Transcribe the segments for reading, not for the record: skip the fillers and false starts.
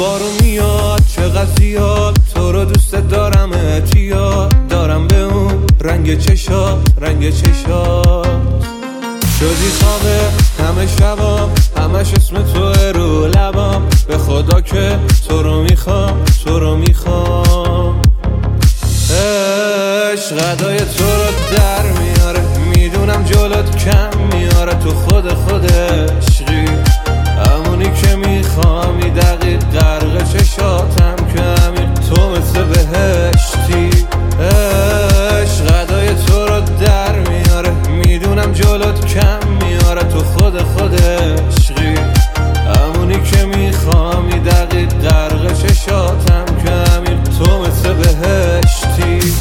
بارو میاد چقدر زیاد، تو رو دوست دارم اعتیاد دارم به اون رنگ چشات شدی خوابه همه شبام، همش اسم توه رو لبام، به خدا که تو رو میخوام عشق ادای تو رو در میاره، میدونم جلوت کم میاره، تو خود عشقی همونی که میخوامی، دقیق غرق چشاتم که همین تو مثل بهشتی. عشق ادای تو رو در میاره، میدونم جلوت کم میاره، تو خود عشقی همونی که میخوامی، دقیق غرق چشاتم که همین تو مثل بهشتی.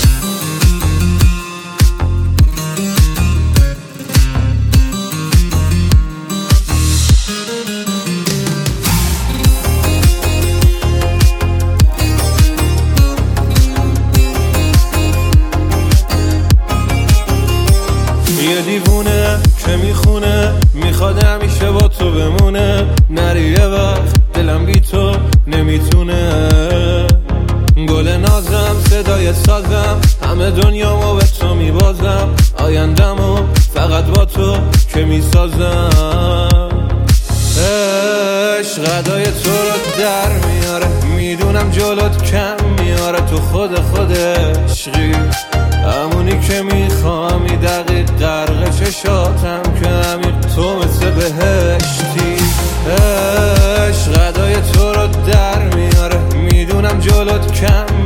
یه دیوونه که میخونه، میخواد همیشه با تو بمونه، نری یه وقت دلم بی تو نمیتونه. گل نازم صدای سازم، همه دنیامو به تو میبازم، آیندمو فقط با تو که میسازم. عشق ادای تو رو در میاره، میدونم جلوت کم میاره، تو خود عشقی همونی که میخوامی، دقیق غرق چشاتم که همین تو مثل بهشتی. عشق ادای تو رو در میاره، میدونم جلوت کم